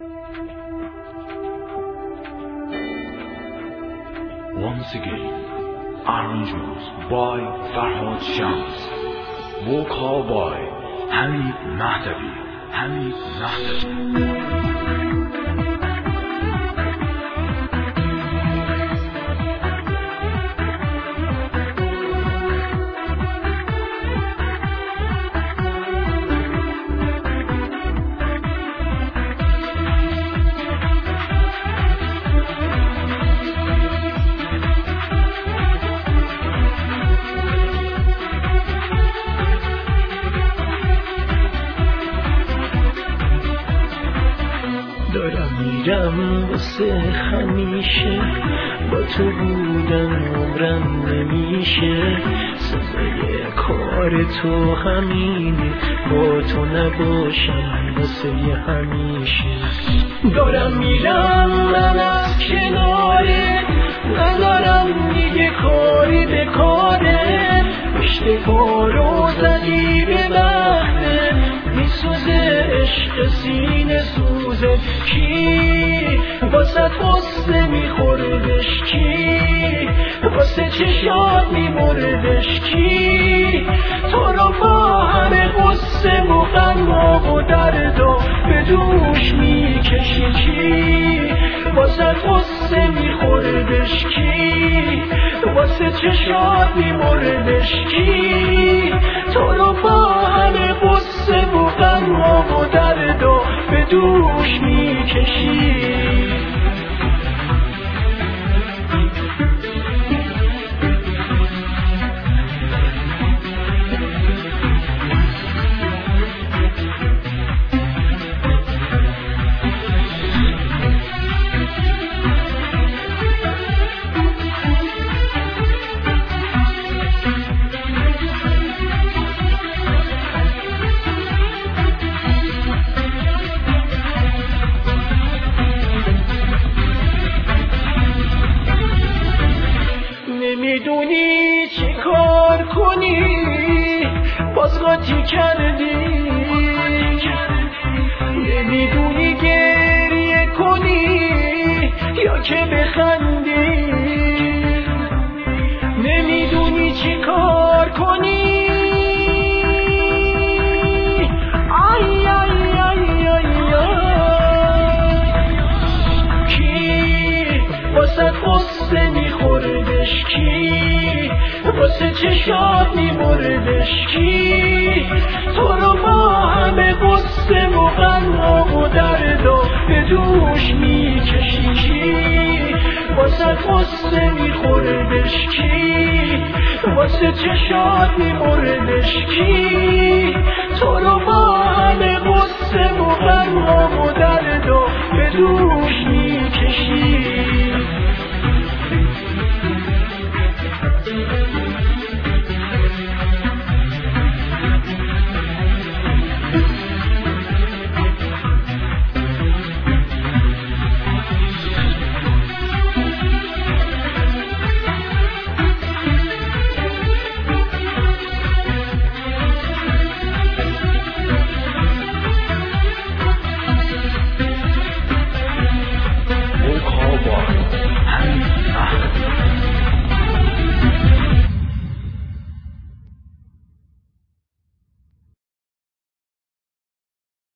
Once again, arrangements by Farhad Shams, vocal by Hamid Mahdavi. میرم واسه همیشه، با تو بودن عمرم نمیشه. سزای کار تو همینه، با تو نباشم واسه همیشه. دارم میرم من از کناره، ندارم دیگه کاری به کاره. اشتباه رو زدی به بخته، میسوزه عشق سینه سوزه. کی واسه غصه میخوردش؟ کی واسه چشات میمردش؟ کی تو رو با همه غصه و غم و درد و به دوش میکشی؟ کی واسه غصه میخوردش؟ کی واسه چشات میمردش؟ کی تو رو با همه غصه و غم و درد و به دوش میکشی؟ نمیدونی چه کار کنی، باز قاطی کردی. نمیدونی گریه کنی یا که بخندی. نمیدونی چه کار کنی. آی آی آی آی آی. کی واسه غصه میخوردش؟ کی واسه چشات میمردش؟ کی تو رو با همه غصه و غم و درد و به دوش میکشی؟ کی واسه غصه میخوردش؟ کی واسه چشات میمردش؟ کی تو رو با همه غصه